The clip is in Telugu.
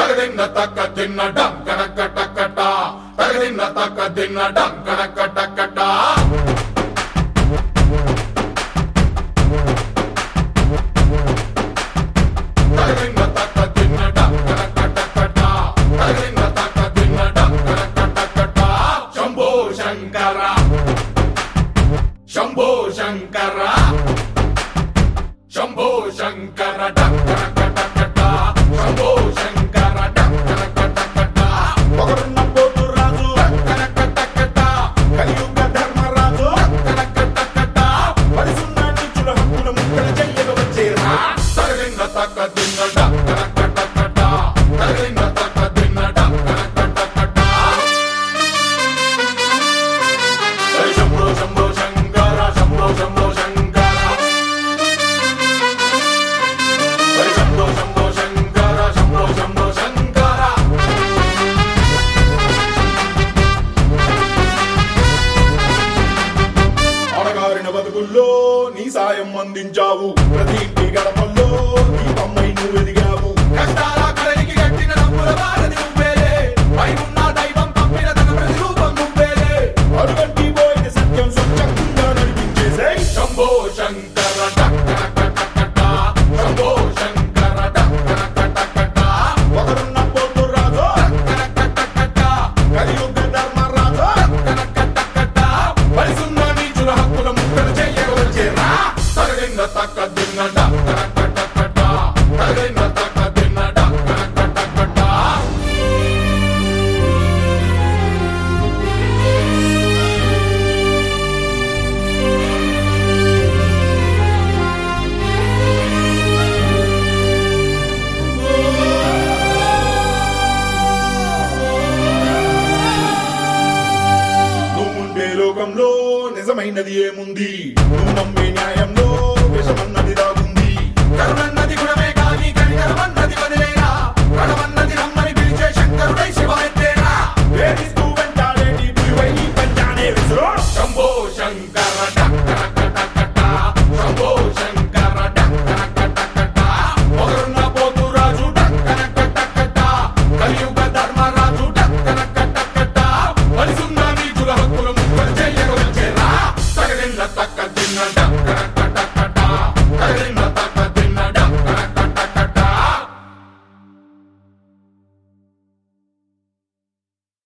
తగదిన్న తక్క తిన్న డంకనక టకట తగదిన్న తక్క తిన్న డంకనక టకట తగదిన్న తక్క తిన్న డంకనక టకట తగదిన్న తక్క తిన్న డంకనక టకట శంభో శంకర శంభో శంకర శంభో శంకర డంకనక టకట శంభో శంకర డంకనక టకట ఒకరున్న పోతు రాజు డంకనక టకట కలియుగ ధర్మరాజు డంకనక టకట పరిసున్న నీచుల హక్కుల ముక్కలు చెయ్యగ వచ్చేరా తగదిన్న తక్క తిన్న డంకనక టకట తగదిన్న తక్క తిన్న డంకనక టకట శంభో శంభో శంకర శంభో శంభో శంకర శంభో శంభో శంకర శంభో శంభో శంకర అడగారిన బతుకుల్లో నీ సాయం అందించావు ప్రతి ఇంటి గడపల్లో దీపమ్మై నువ్వు ఎదిగావు కష్టాల కడలికి కట్టిన డబ్బుల వారధి నువ్వేలే పై ఉన్న దైవం పంపిన తన ప్రతిరూపం నువ్వేలే అడుగంటి పోయిన సత్యం స్వచ్ఛంగా నడిపించేసే శంభో శంకర డంకనక టకట శంభో శంకర డంకనక టకట ఒకరున్న పోతు రాజు డంకనక టకట కలియుగ ధర్మరాజు డంకనక టకట పరిసున్న నీచుల హక్కుల ముక్కలు చెయ్యగ వచ్చేరా తగదిన్న తక్క దిన్న డంకనక టకట తగదిన్న తక్క దిన్న డంకనక టకట నువ్వుండే లోకంలో నిజమైనది ఏముంది